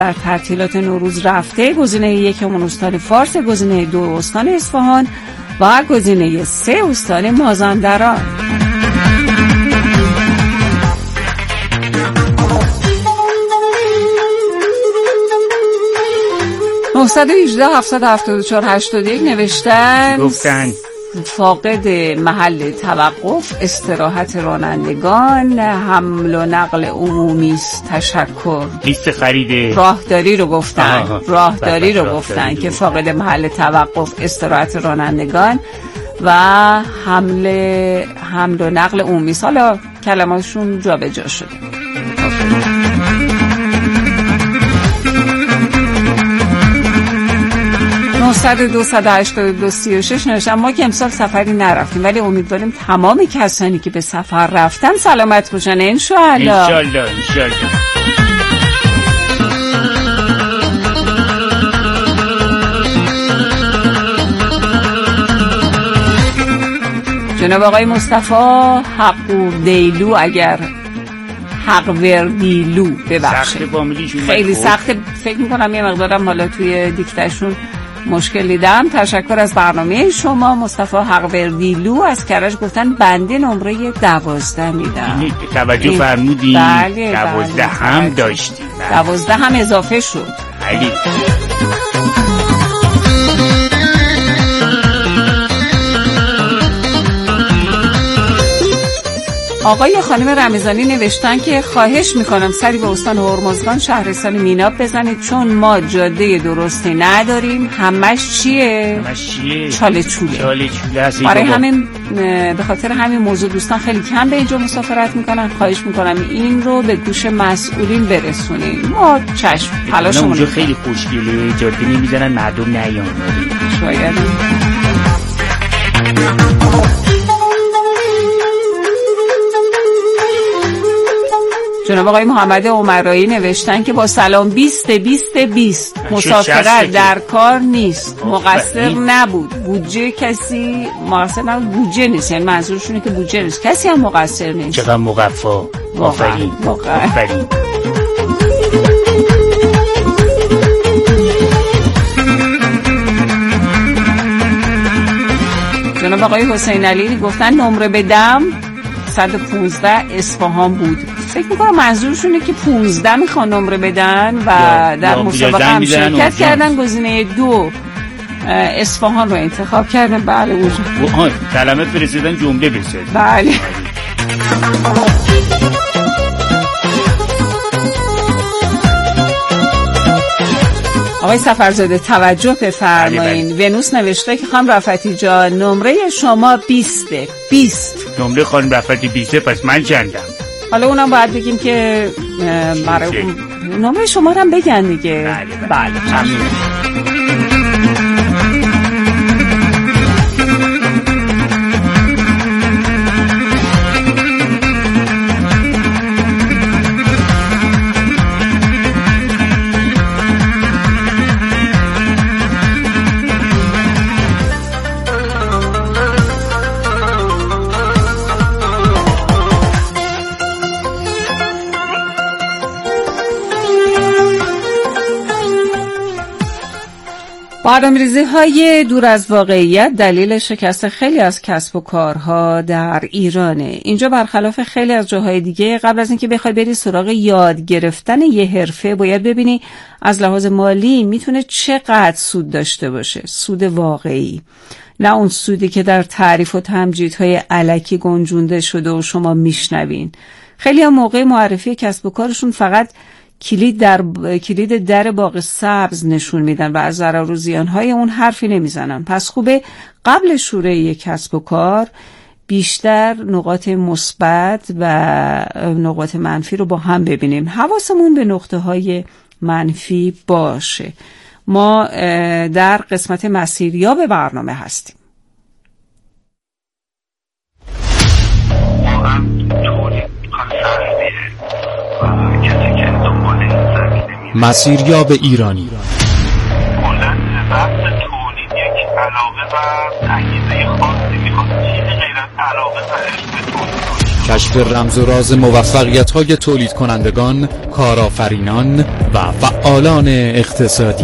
در تعطیلات نوروز رفته. گزینه 1 استان فارس، گزینه 2 استان اصفهان و گزینه 3 استان مازندران. 918 774 81 نوشتن گفتن فاقد محل توقف استراحت رانندگان، حمل و نقل عمومی است. تشکر. لیست خرید راهداری رو گفتن. راهداری رو گفتن که فاقد محل توقف استراحت رانندگان و حمل و نقل عمومی. حالا کلماتشون جابجا شده. 900-282-36 نوشتم ما که امسال سفری نرفتیم ولی امیدواریم تمام کسانی که به سفر رفتن سلامت باشن انشالله. انشالله. جناب آقای مصطفی حقوردیلو، اگر حقوردیلو ببخشید خیلی سخته، فکر میکنم یه مقدارم حالا توی دیکتشون مشکل دیدم. تشکر از برنامه شما. مصطفی حقوردیلو از کرج گفتن بنده نمره 12 میدم. توجه فرمودی؟ بله 12 هم داشتیم. 12 هم اضافه شد. بله. آقای خانم رمضانی نوشتن که خواهش میکنم سری به استان هرمزگان شهرستان میناب بزنید چون ما جاده درستی نداریم. همش چیه؟ چاله چوله. برای همین به خاطر همین موضوع دوستان خیلی کم به اینجا مسافرت میکنن. خواهش میکنم این رو به گوش مسئولین برسونید. ما چشم تلاشمون اونجا خیلی خوشگله، جاده نمیزنن مردم نیان. شاید جناب آقای محمد عمرایی نوشتن که با سلام 20 مسافرت در کار نیست، مقصر نبود، بودجه کسی مقصر نبود، بودجه نیست، یعنی منظورشونه که بودجه نیست، کسی هم مقصر نیست. چقدر مقفا. آفرین. جناب آقای حسین علی گفتن نمره بدم 115 اصفهان بود. فکر میکنم منظورشونه که 15 میخوان نمره بدن و در مسابقه هم شرکت کردن. گزینه 2 اصفهان رو انتخاب کردن. بله اونجا کلمه فرستادن جمله بسید. بله. آقای سفرزاده توجه بفرمایید. ونوس نوشته که خانم رفعتی جان نمره شما 20. نمره خانم رفعتی 20، پس من چندم؟ حالا اونم باید بگیم که برای نمره شما رو هم بگن دیگه. بله. برنامه‌ریزی‌های دور از واقعیت دلیل شکست خیلی از کسب و کارها در ایرانه. اینجا برخلاف خیلی از جاهای دیگه قبل از اینکه بخوای بری سراغ یاد گرفتن یه حرفه باید ببینی از لحاظ مالی میتونه چقدر سود داشته باشه، سود واقعی، نه اون سودی که در تعریف و تمجیدهای الکی گنجونده شده و شما میشنوین. خیلی هم موقع معرفی کسب و کارشون فقط کلید در باغ سبز نشون میدن و از ضرر و زیانهای اون حرفی نمیزنن. پس خوبه قبل شروع یک کسب و کار بیشتر نقاط مثبت و نقاط منفی رو با هم ببینیم. حواسمون به نقطه های منفی باشه. ما در قسمت مسیریاب برنامه هستیم. مسیریاب ایرانی. کلاً بحث تولید یک علاقه و انگیزه خاصی میخواد، چیزی غیر از علاقه و عشق به تولید کشف رمز و راز موفقیت‌های تولید کنندگان، کارآفرینان و فعالان اقتصادی.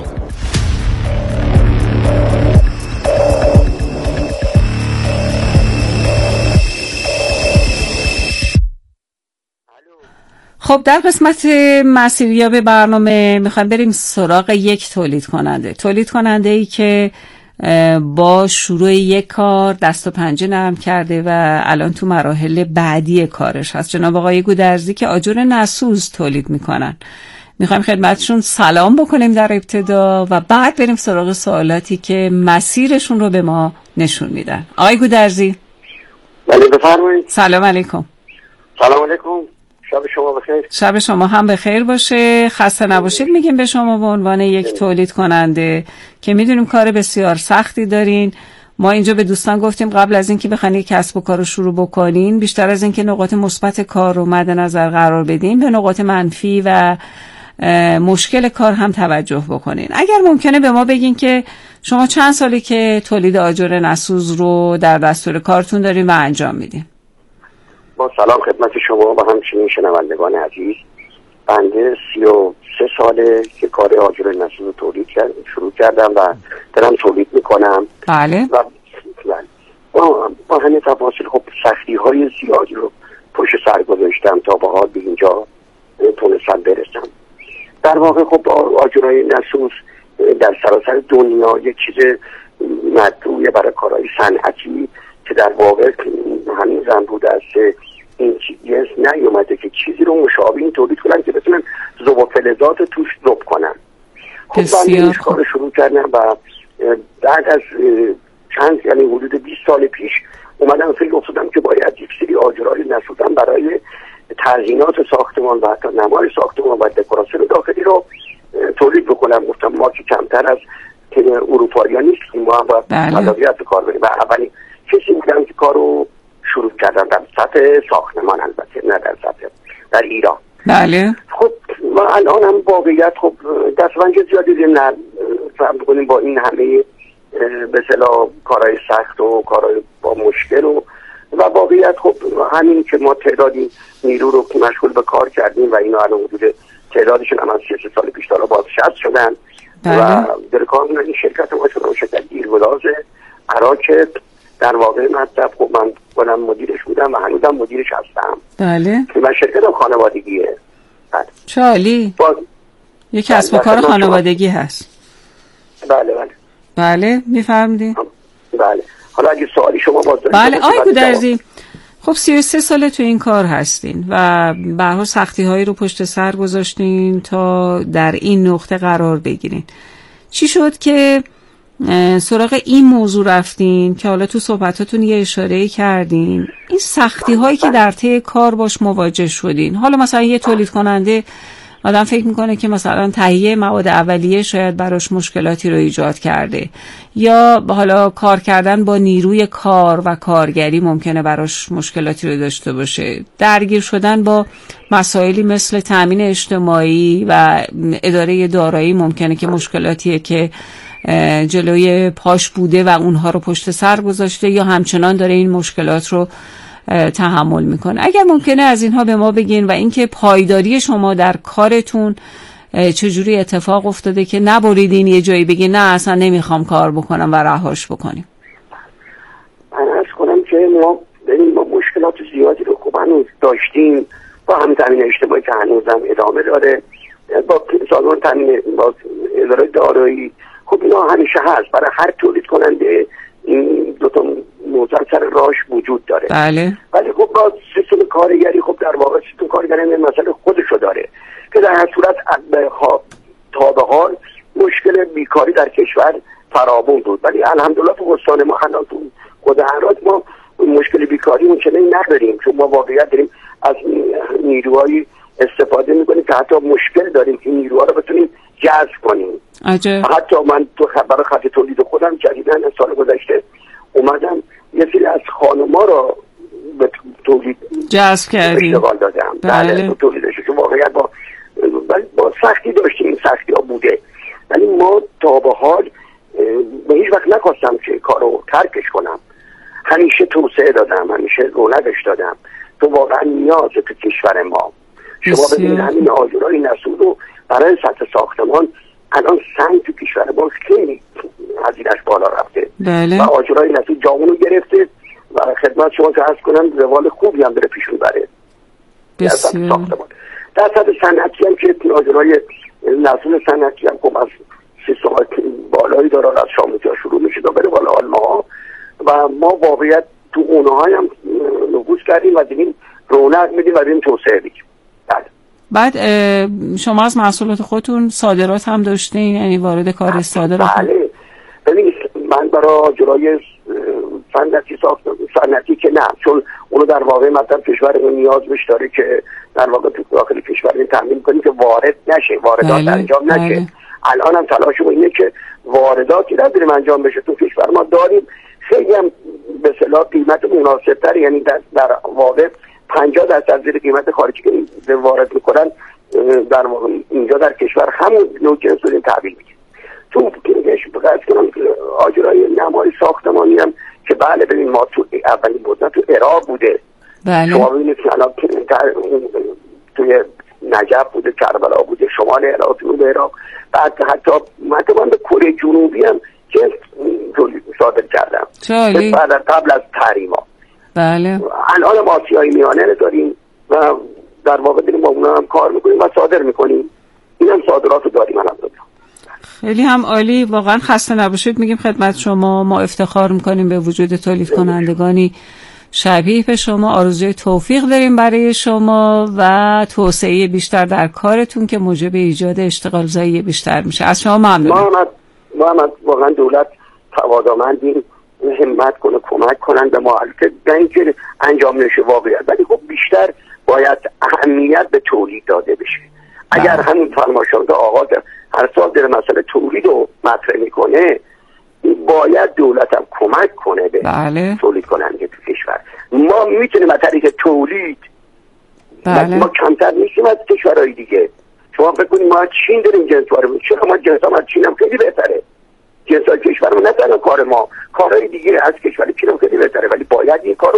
خب در قسمت مسیریاب برنامه میخوایم بریم سراغ یک تولید کننده‌ای که با شروع یک کار دست و پنجه نرم کرده و الان تو مراحل بعدی کارش هست. جناب آقای گودرزی که آجر نسوز تولید میکنن. میخوایم خدمتشون سلام بکنیم در ابتدا و بعد بریم سراغ سوالاتی که مسیرشون رو به ما نشون میدن. آقای گودرزی بله بفرمایید. سلام علیکم. سلام علیکم. شب شما بخیر. شب شما هم بخیر باشه. خسته نباشید میگیم به شما به عنوان یک تولید کننده که میدونیم کار بسیار سختی دارین. ما اینجا به دوستان گفتیم قبل از اینکه بخواید یک کسب و کار رو شروع بکنین، بیشتر از اینکه نقاط مثبت کار رو مد نظر قرار بدین، به نقاط منفی و مشکل کار هم توجه بکنین. اگر ممکنه به ما بگین که شما چند سالی که تولید آجر نسوز رو در دستور کارتون دارین و انجام میدین؟ با سلام خدمت شما و همچنین شنوندگان عزیز. بنده 33 ساله که کار آجر نسوز رو شروع کردم و دارم تولید میکنم. بله. و با همین تفاصیل خب سختی های زیادی رو پشت سر گذاشتم تا به حال به اینجا تونستم برسم. در واقع خب آجرهای نسوز در سراسر دنیا یک چیز مطلوبه برای کارهای صنعتی که در واقع همین زن بوده است که این چیز نیومده که چیزی رو مشابه این تولید کنن که بتونن ذوب و فلزات توش ذوب کنن. خب من این کار شروع کردم و بعد از یعنی حدود 20 سال پیش اومدم فکر افتادم که باید یک سری آجرهای نسوزم برای تزیینات ساختمان و حتی نمای ساختمان و دکوراسیون داخلی رو تولید بکنم. گفتم ما که کمتر از اروپایی‌ها نیستیم، ما هم باید تدابیرات کار بریم و اولین کسی بودم که کارو شروع کردم در سطح ساختمان، البته نه در ایران. بله. خب ما الان هم واقعیت خب دستمنج زیادی داریم فهم بکنیم با این همه به اصطلاح کارهای سخت و کارهای با مشکل و واقعیت خب همین که ما تعدادی نیرو رو مشغول به کار کردیم و اینا الان حدود تعدادشون هم از 33 سال پیش تا بازنشسته شدن. بله. و در کار این شرکت ما شدن شرکت گیرگداز عراق در واقع مطلب خب من خودم مدیرش بودم و هنوزم مدیرش هستم. بله. من شرکتم خانوادگیه. چه عالی. یک کسب و کار خانوادگی هست. بله. بله میفهمیدی؟ بله. حالا اگه سوالی شما باز دارید. بله آقای گودرزی خب 33 ساله تو این کار هستین و به هر حال سختی‌هایی رو پشت سر گذاشتین تا در این نقطه قرار بگیرین. چی شد که سراغ این موضوع رفتین که حالا تو صحبتاتون یه اشاره کردین این سختی‌هایی که در طی کار باش مواجه شدین؟ حالا مثلا یه تولید کننده آدم فکر میکنه که مثلا تهیه مواد اولیه شاید براش مشکلاتی رو ایجاد کرده یا حالا کار کردن با نیروی کار و کارگری ممکنه براش مشکلاتی رو داشته باشه. درگیر شدن با مسائلی مثل تامین اجتماعی و اداره دارایی ممکنه که مشکلاتیه که جلوی پاش بوده و اونها رو پشت سر گذاشته یا همچنان داره این مشکلات رو تحمل میکنه. اگر ممکنه از اینها به ما بگین و اینکه پایداری شما در کارتون چجوری اتفاق افتاده که نبریدین یه جایی بگین نه اصلا نمیخوام کار بکنم و رهاش بکنیم. من عرض کنم که ما مشکلات زیادی رو خب هنوز داشتیم با همین تامین اجتماعی که هنوزم ادامه داره، با سازمان تامین با اداره دارایی. خب اینا همیشه هست برای هر تولید کننده، این دو تا موضوع سر راهش وجود داره. بله. ولی خب با سیستم کارگری خب در واقع سیستم کارگری مسئله خودشو داره که در هر صورت تا به حال مشکل بیکاری در کشور فراوان بود، ولی الحمدلله تو استان ما الان تو خود هرات ما مشکل بیکاری اونچنانی نداریم، چون ما واقعیت داریم از نیروهای استفاده میکنیم که حتی مشکل داریم که نیروها رو بتونیم جذب کنیم. عجب. حتی من تو برای خط تولید خودم جدیدن سال گذشته اومدم یه سری از خانوما رو به تولید جذب کردیم، اشتغال دادم. بله تولیدش که واقعا با سختی داشتیم، این سختی ها بوده، ولی ما تا به حال به هیچ وقت نخواستم که کارو ترکش کنم. همیشه توسعه دادم، همیشه رونقش دادم نیاز تو کشور ما. شما ببینید همین آجرای نسود رو برای سطح ساختمان الان سنگ تو کشور ما خیلی هزینه‌اش بالا رفته. بله. و آجرای نسود جامونو گرفته و خدمت شما که عرض کنم روال خوبی هم داره پیش میبره. بسیار. در سطح صنعتی هم که آجرای نسود صنعتی هم خب از 3 ساعت بالایی داره، از شاموجا شروع میشه تا بره بالا آلما و ما واقعیت تو اونها هم نفوذ کردیم و دیدیم رونق میدیم و دیدیم توسعه میدیم. بعد شما از محصولات خودتون صادرات هم داشتین، یعنی وارد کار صادرات؟ بله. ببینید من برای آجرای صنعتی که نه، چون اونو در واقع مثلا کشور نیاز بهش داره که در واقع تو داخل کشور تامین کنیم که وارد نشه، واردات انجام نشه. الان هم تلاشمون اینه که وارداتی نداریم انجام بشه. تو کشور ما داریم خیلی هم به اصطلاح قیمت مناسب‌تر، یعنی در واقع 50% زیر قیمت خارجی که وارد میکنن در واقع اینجا در کشور همون نوع جنس رو تحویل میدیم. تو بقیت کنم آجرای نمای ساختمانی هم که بله ببین ما تو اولین مدت تو عراق بوده. بله. شما ببینید که الان توی نجف بوده، کربلا بوده، شمال عراق، جنوب عراق، بعد حتی من به کره جنوبی هم که صادر کردم بعد قبل از تحریما. بله. الان هم آسیای میانه داریم و در واقع داریم با اونا هم کار میکنیم و صادر میکنیم. این هم صادرات رو داریم. خیلی هم عالی. واقعا خسته نباشید میگیم خدمت شما. ما افتخار میکنیم به وجود تولید کنندگانی شبیه به شما. آرزوی توفیق داریم برای شما و توسعه بیشتر در کارتون که موجب ایجاد اشتغال زایی بیشتر میشه. از شما ممنونم. ما واقعا دولت توانمندیم همت کنه، کمک کنن به ما که اینکه انجام نشه واقعیت، ولی خب بیشتر باید اهمیت به تولید داده بشه. اگر همین فرمایشات آقا هر سال در مسئله تولید رو مطرح میکنه، باید دولت هم کمک کنه به تولید کننده تو کشور. ما میتونیم از طریق تولید ما کمتر نیستیم از کشورهای دیگه. شما فکر کنید ما از چین داریم جنس وارد میکنیم، چرا ما جنس از چین هم خیلی بهتره. جنسای کشور ما نه تنها کار ما، کارهای دیگه از کشور چین هم خیلی بهتره، ولی باید این کارو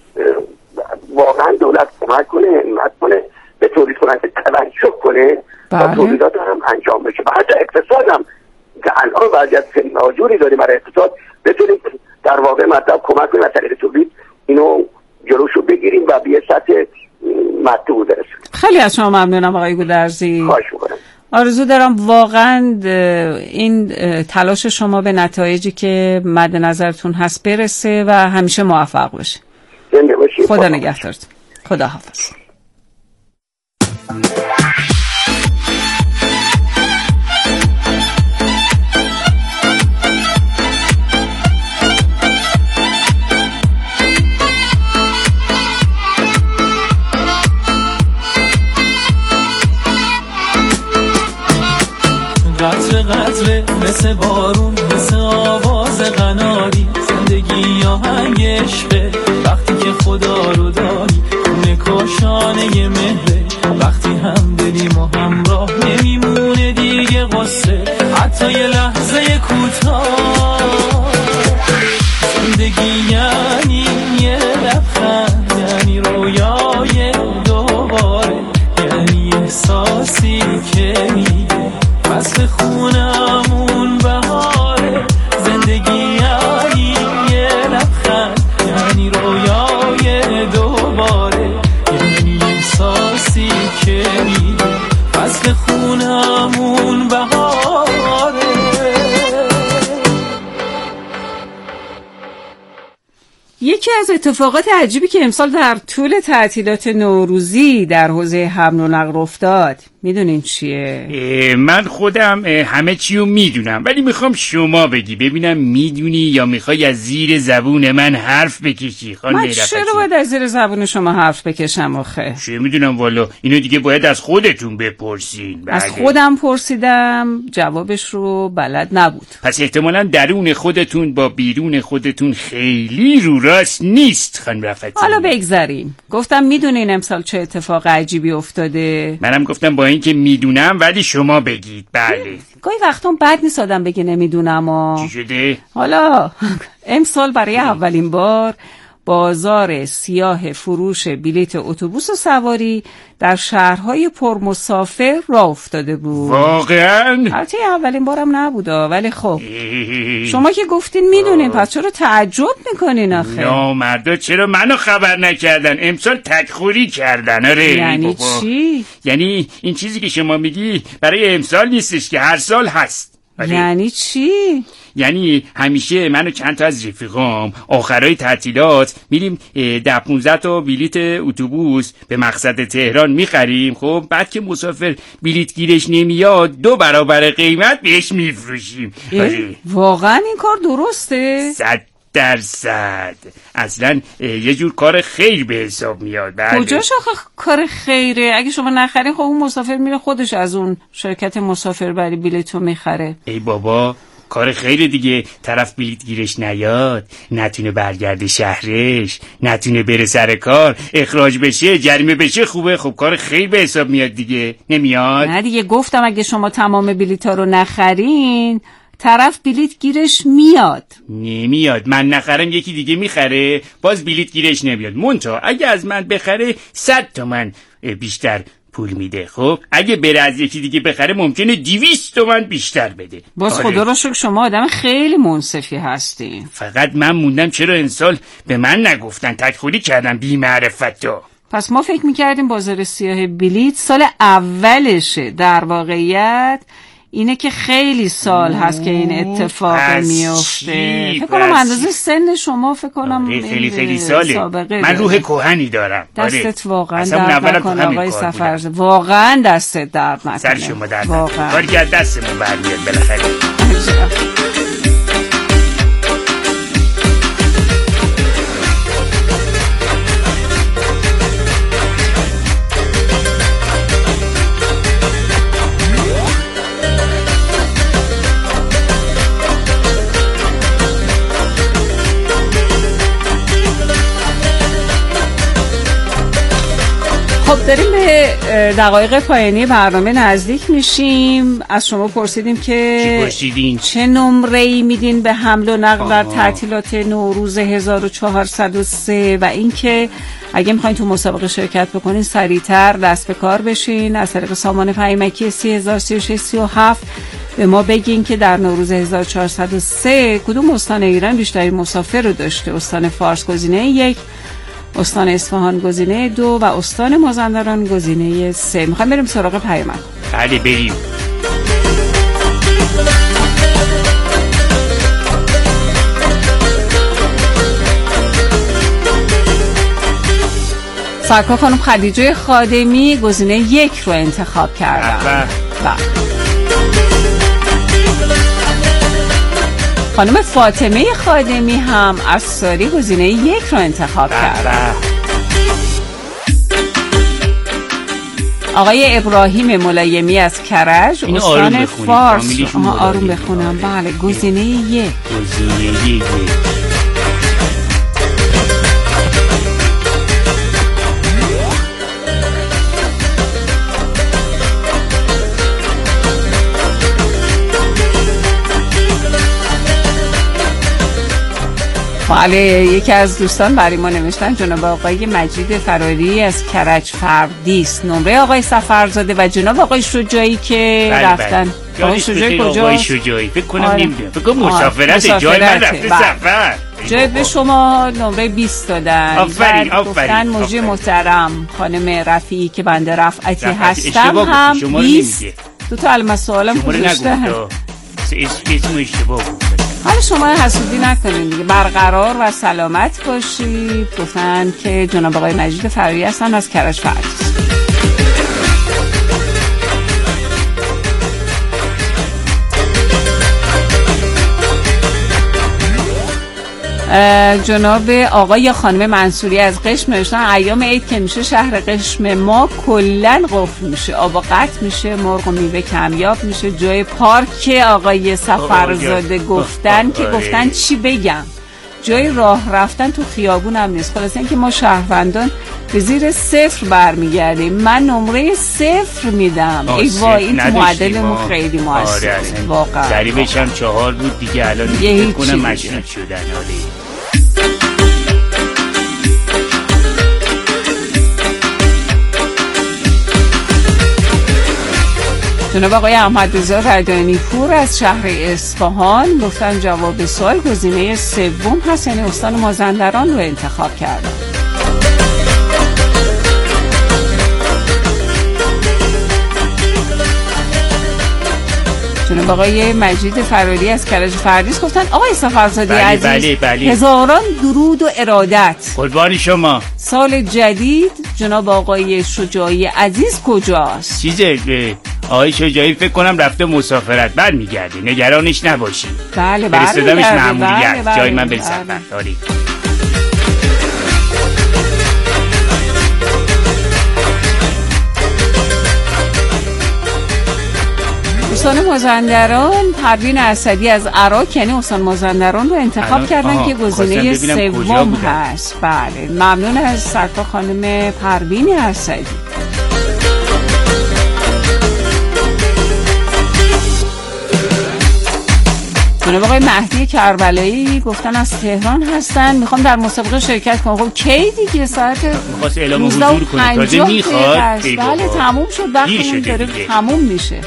واقعا دولت کمک کنه، همت کنه به تولید کننده توجه کنه تا تولیدات هم انجام بشه. و حتی اقتصاد هم که الان وضعیت خیلی ناجوری داریم برای اقتصاد، بتونیم در واقع مطلب کمک کنیم از طریق تولید اینو جلوشو بگیریم و به سطح مطلوب برسونیم. خیلی از شما ممنونم آقای گودرزی. خواهش می‌کنم. آرزو دارم واقعا این تلاش شما به نتایجی که مد نظرتون هست برسه و همیشه موفق باشه. خدا نگهدارتون. خدا حافظ. قطره قطره مثل بارون، مثل آواز قناری، زندگی آهنگ عشقه وقتی که خدا رو داری، خونه کاشانه مهره وقتی هم دلیم و همراه نمیمونه دیگه قصه حتی یه لحظه کوتاه. زندگی یعنی یه لبخند، یعنی رویای دوباره، یعنی احساسی که میگه فصل خونمون بهاره. زندگی یعنی یه لبخند، یعنی رویای دوباره، یعنی احساسی که میده فصل خونمون بهاره. یکی از اتفاقات عجیبی که امسال در طول تعطیلات نوروزی در حوزه حمل و نقل افتاد میدونین چیه؟ من خودم همه چی رو میدونم، ولی میخوام شما بگی ببینم میدونی یا میخوای از زیر زبون من حرف بکشی خانم رفتی؟ من چرا باید از زیر زبون شما حرف بکشم آخه؟ چه میدونم والا، اینو دیگه باید از خودتون بپرسین. از خودم پرسیدم جوابش رو بلد نبود. پس احتمالاً درون خودتون با بیرون خودتون خیلی رو راست نیست خانم رفتی. حالا بگذاریم. گفتم میدونین امسال چه اتفاق عجیبی افتاده؟ منم گفتم با اینکه میدونم ولی شما بگید. بله گاهی وقتا بد نیست آدم بگه نمیدونم. چی شده؟ حالا امسال برای اولین بار بازار سیاه فروش بلیت اتوبوس و سواری در شهرهای پرمسافر راه افتاده بود. واقعا؟ البته اولین بارم نبوده، ولی خب شما که گفتین میدونین، پس چرا تعجب میکنین آخه؟ نامردا چرا منو خبر نکردن؟ امسال تکخوری کردن. آره یعنی چی؟ یعنی این چیزی که شما میگی برای امسال نیستش که هر سال هست. یعنی چی؟ یعنی همیشه من و چند تا از رفیقام آخرای تعطیلات میریم 10-15 تا بلیت اتوبوس به مقصد تهران میخریم. خب بعد که مسافر بلیت گیرش نمیاد 2 برابر قیمت بهش میفروشیم. واقعا این کار درسته؟ 100%. اصلا یه جور کار خیر به حساب میاد. کجاش آخه کار خیره؟ اگه شما نخرین خب اون مسافر میره خودش از اون شرکت مسافربری بلیتو میخره. ای بابا کار خیره دیگه. طرف بلیت گیرش نیاد، نتونه برگرده شهرش، نتونه بره سر کار، اخراج بشه، جریمه بشه، خوبه. خب کار خیر به حساب میاد دیگه. نمیاد؟ نه دیگه، گفتم اگه شما تمام بلیت‌ها رو نخرین طرف بلیت گیرش میاد. نمیاد. من نخرم یکی دیگه میخره، باز بلیت گیرش نمیاد. منتها اگه از من بخره 100 تومن بیشتر پول میده. خب اگه بره از یکی دیگه بخره ممکنه 200 تومن بیشتر بده. باز خدا را شکر شما آدم خیلی منصفی هستین. فقط من موندم چرا این سال به من نگفتن، تکخوری کردم بی معرفتا. پس ما فکر میکردیم بازار سیاه بلیت سال اولشه. در واقعیت اینه که خیلی سال هست که این اتفاق میفته. فکر کنم اندازه سن شما فکر کنم خیلی ساله. من روح کهنی دارم. دستت واقعا درد نکنه آقای سفرزاده. واقعا دستت درد نکنه. سر شما درد نکنه. کاری که از دستمون برمیاد بالاخره. خب داریم به دقایق پایانی برنامه نزدیک میشیم. از شما پرسیدیم که چه نمره‌ای میدین به حمل و نقل در تعطیلات نوروز 1403 و اینکه اگه میخواین تو مسابقه شرکت بکنین سریعتر دست به کار بشین از طریق سامان پیامکی 303637 به ما بگین که در نوروز 1403 کدوم استان ایران بیشترین مسافر رو داشته. استان فارس گزینه 1، استان اصفهان گزینه 2 و استان مازندران گزینه 3. میخوایم بریم سراغ پیامک. بله بریم. سرکار خانم خدیجه خادمی گزینه 1 رو انتخاب کردن. خانم فاطمه خادمی هم از ساری گزینه 1 رو انتخاب کرد. آقای ابراهیم ملایمی از کرج استان فارس. آروم بخونم. بله گزینه 1. بله یکی از دوستان برای ما نوشتن جناب آقای مجید فراری از کرج فردیس. نمره آقای سفرزاده و جناب آقای شجاعی که رفتن. آقای شجاعی کجا؟ آقای شجاعی فکر کنم نمیدونم. فکر کنم مسافرت جای من رفته سفر. جای به شما نمره 20 دادن. آفرین. گفتن موجی محترم خانم رفیعی که بنده رفعتی هستم هم 20. دو تا علامت سوالم گذاشتن. اسم اشتباه بود. حالا شما حسودی نکنید دیگه، برقرار و سلامت باشید. گفتن که جناب آقای مجید فراری هستن از کرج فردیس. جناب آقای یا خانم منصوری از قشم نوشتن ایام عید که میشه شهر قشم ما کلن قفل میشه، آب قطع میشه، مرغ و میوه کمیاب میشه. جای پارک آقای سفرزاده گفتن که گفتن چی بگم، جای راه رفتن تو خیابون هم نیست. خلاصه اینکه ما شهروندان به زیر 0 برمیگردیم. من نمره 0 میدم. ای وای این تو معدلمون خیلی موثره واقعا. ضریبش هم 4 بود دیگه، الان فکر کنم مشروط شدن. جناب آقای احمدرضا ردانی پور از شهر اصفهان گفتن جواب سوال گزینه سوم هست، یعنی استان مازندران رو انتخاب کردن. جناب آقای مجید فراری از کرج فردیس گفتن آقای سفرزاده عزیز هزاران درود و ارادت. قربان شما. سال جدید جناب آقای شجاعی عزیز کجاست؟ چیزه آقای شجاعی فکر کنم رفته مسافرت، برمیگرده، نگرانش نباشی. بله فرستادمش مأموریت، جای من برسن. داری استان مازندران پروین اسدی از عراق، یعنی استان مازندران رو انتخاب کردن که گزینه سوم هست. بله ممنون از سرکار خانم پروین اسدی. جناب آقای مهدی کربلایی گفتن از تهران هستن، میخوام در مسابقه شرکت کنم. خب کی دیگه؟ ساعت می‌خواست اعلام حضور کنه، تازه میخواد. بله تموم شد، وقتمون داره تموم میشه.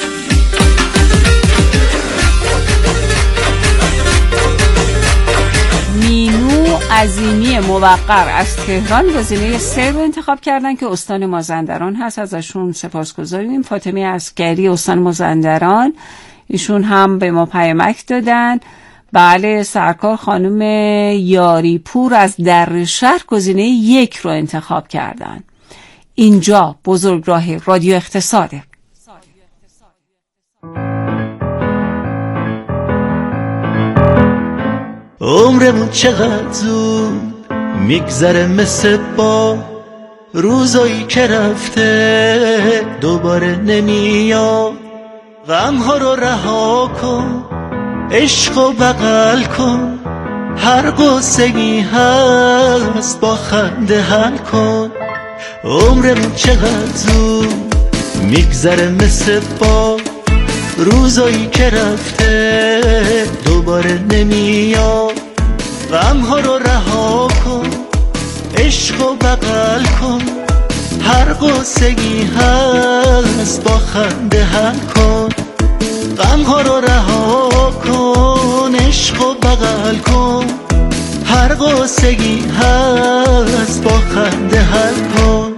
مینو عظیمی موقر از تهران گزینه 3 رو انتخاب کردن که استان مازندران هست، ازشون سپاسگزاریم. فاطمه عسکری استان مازندران، ایشون هم به ما پیامک دادن. بله سرکار خانم یاری پور از در شهر گزینه 1 رو انتخاب کردن. اینجا بزرگراه رادیو اقتصاده. عمرمون چقدر زود میگذره مثل با روزایی که رفته دوباره نمیاد. غمها رو رها کن، عشق و بغل کن، هر قصگی هست با خنده حل کن. عمرمون چقدر زود میگذره مثل با روزایی که رفته دوباره نمیاد. غمها رو رها کن، عشق و بغل کن، هر قصگی هست با خنده حل کن. غمها رو رها کن، عشق و بغل کن، هر قصگی هست با خنده حل کن.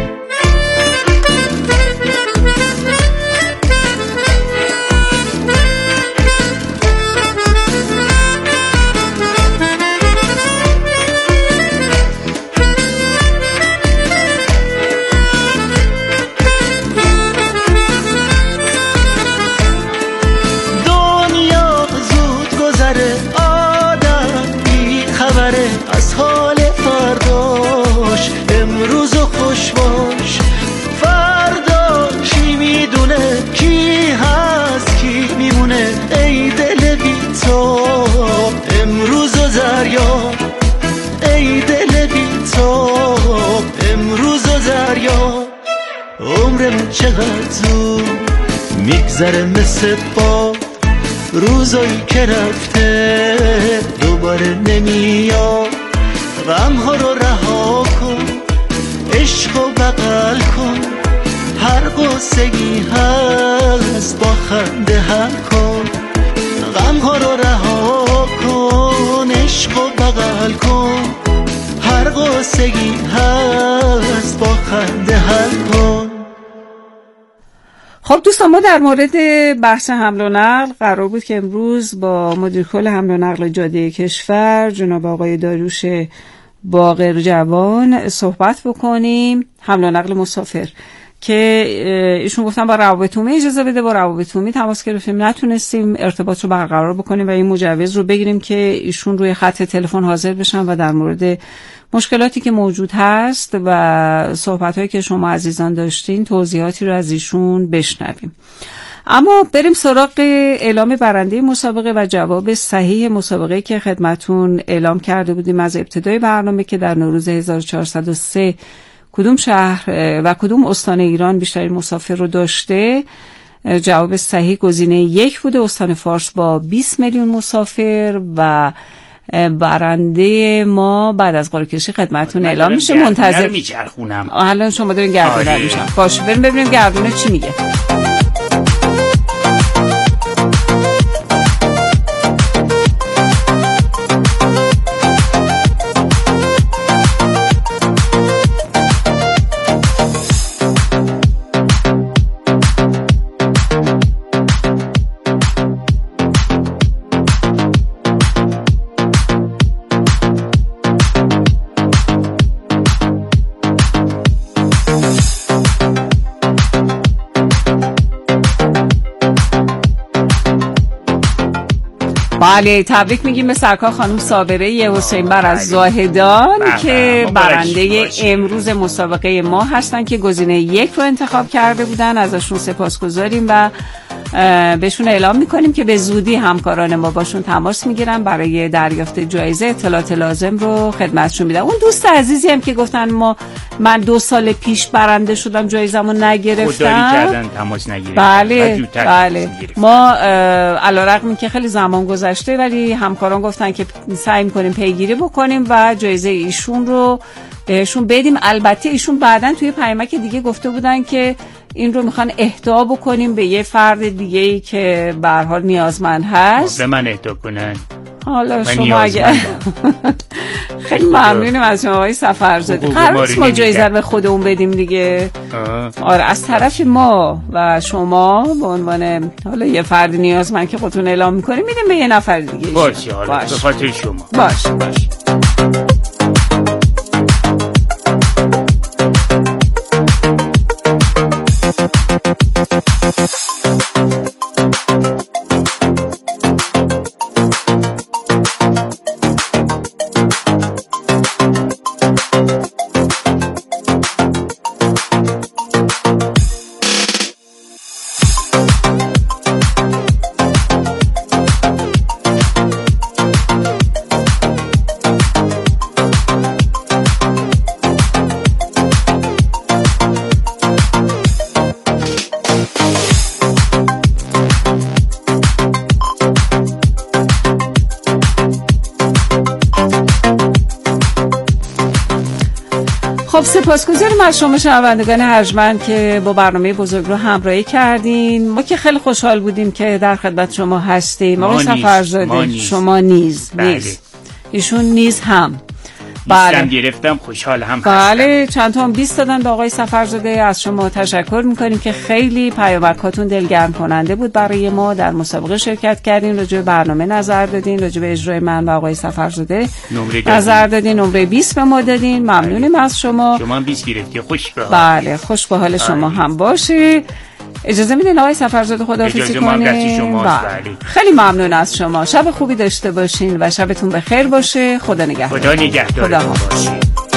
از حال فرداش امروز خوش باش، فردا کی میدونه کی هست کی میمونه. ای دل بی تو امروز و زریاب، ای دل بی تو امروز و زریاب. عمرمون چقدر زود میگذره مثل باد، روزایی که رفته دوباره نمیاد. غمها رو رها کن، عشق و بغل کن، هر قصگی هست با خنده حل کن. غمها رو رها کن، عشق و بغل کن، هر قصگی هست با خنده حل کن. خب دوستان، ما در مورد بحث حمل و نقل قرار بود که امروز با مدیر کل حمل و نقل جاده کشور جناب آقای داریوش باقر جوان صحبت بکنیم. حمل و نقل مسافر که ایشون گفتن با روابط عمومی اجازه بده، با روابط عمومی تماس گرفتیم، نتونستیم ارتباط رو برقرار بکنیم و این مجوز رو بگیریم که ایشون روی خط تلفن حاضر بشن و در مورد مشکلاتی که موجود هست و صحبت‌هایی که شما عزیزان داشتین توضیحاتی رو از ایشون بشنویم. اما بریم سراغ اعلام برنده مسابقه و جواب صحیح مسابقه که خدمتون اعلام کرده بودیم از ابتدای برنامه که در نوروز 1403 کدوم شهر و کدوم استان ایران بیشترین مسافر رو داشته. جواب صحیح گزینه 1 بوده، استان فارس با 20 میلیون مسافر و برنده ما بعد از قرعه کشی خدمتتون اعلام میشه. منتظر میچرخونم. الان شما دارین گردونه میشن. باشه بریم ببینیم گردونه چی میگه. بله تبریک میگیم به سرکار خانم صابره حسین بر از زاهدان که برنده امروز مسابقه ما هستن که گزینه 1 رو انتخاب کرده بودن. ازشون سپاسگزاریم و بهشون اعلام میکنیم که به زودی همکاران ما باشون تماس میگیرن برای دریافت جایزه. اطلاعات لازم رو خدمتشون میدم. اون دوست عزیزی هم که گفتن من 2 سال پیش برنده شدم جایزمو نگرفتم، تماس نگیریم. بله ما علیرغم که خیلی زمان گذشته ولی همکاران گفتن که سعی میکنیم پیگیری بکنیم و جایزه ایشون رو بهشون بدیم. البته ایشون بعدن توی پیامک دیگه گفته بودن که این رو میخوان اهدا بکنیم به یه فرد دیگه‌ای که به هر حال نیازمند هست. به من اهدا کنن. حالا شما اگر خیلی ممنونیم از شما آقای سفرزاده. قرارش ما جایزه به خودمون بدیم دیگه. آره از طرف ما و شما به عنوان حالا یه فرد نیازمند که خودتون اعلام میکنیم میدیم به یه نفر دیگه. باشه حالا به خاطر شما. باشه. خب سپاسگزاریم از شما شنوندگان ارجمند که با برنامه بزرگ رو همراهی کردین. ما که خیلی خوشحال بودیم که در خدمت شما هستیم. آقای سفرزاده شما نیز ایشون نیز هم بله گرفتم خوشحال هم بله چند تا هم 20 دادن به آقای سفرزاده. از شما تشکر میکنیم که خیلی پیامکاتون دلگرم کننده بود برای ما. در مسابقه شرکت کردین، راجع به برنامه نظر دادین، راجع به اجرای من و آقای سفرزاده نظر دادین، نمره 20 به ما دادین. ممنونیم از شما. شما هم 20 گرفتی. خوش به حال. بله خوش به حال شما هم باشه. اجازه میدین آقای سفرزاده خداحافظی کنیم؟ خیلی ممنون از شما. شب خوبی داشته باشین و شبتون بخیر باشه. خدا نگهدار. خدا نگهدار باشه.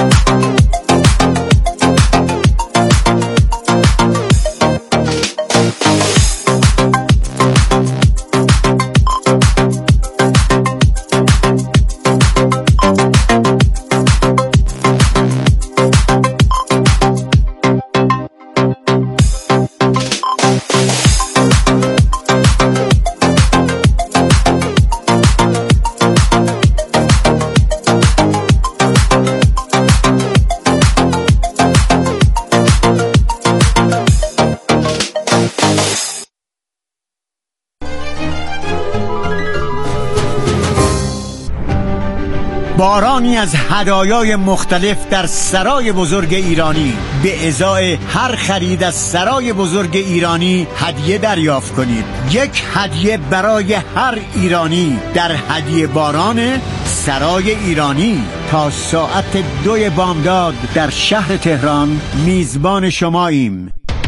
بارانی از هدایای مختلف در سرای بزرگ ایرانی. به ازای هر خرید از سرای بزرگ ایرانی هدیه دریافت کنید. 1 هدیه برای هر ایرانی در هدیه باران سرای ایرانی. تا ساعت 2 بامداد در شهر تهران میزبان شماییم.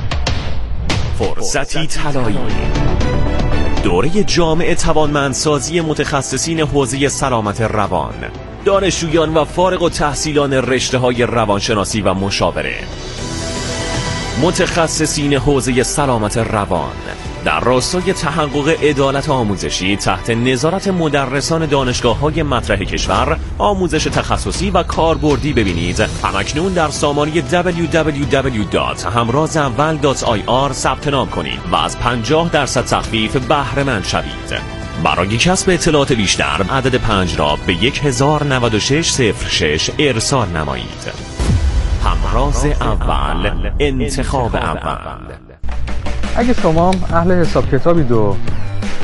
فرصتی طلایی، دوره جامع توانمندسازی متخصصین حوزه سلامت روان، دانشجویان و فارغ التحصیلان رشته‌های روانشناسی و مشاوره، متخصصین حوزه سلامت روان در راستای تحقق عدالت آموزشی تحت نظارت مدرسان دانشگاه‌های مطرح کشور آموزش تخصصی و کاربردی ببینید. همکنون در سامانه www.hamrazaawal.ir ثبت نام کنید و از 50% تخفیف بهره مند شوید. برای کسب اطلاعات بیشتر عدد 5 را به 109606 ارسال نمایید. همراز اول، انتخاب اول. اگه شما هم اهل حساب کتابید و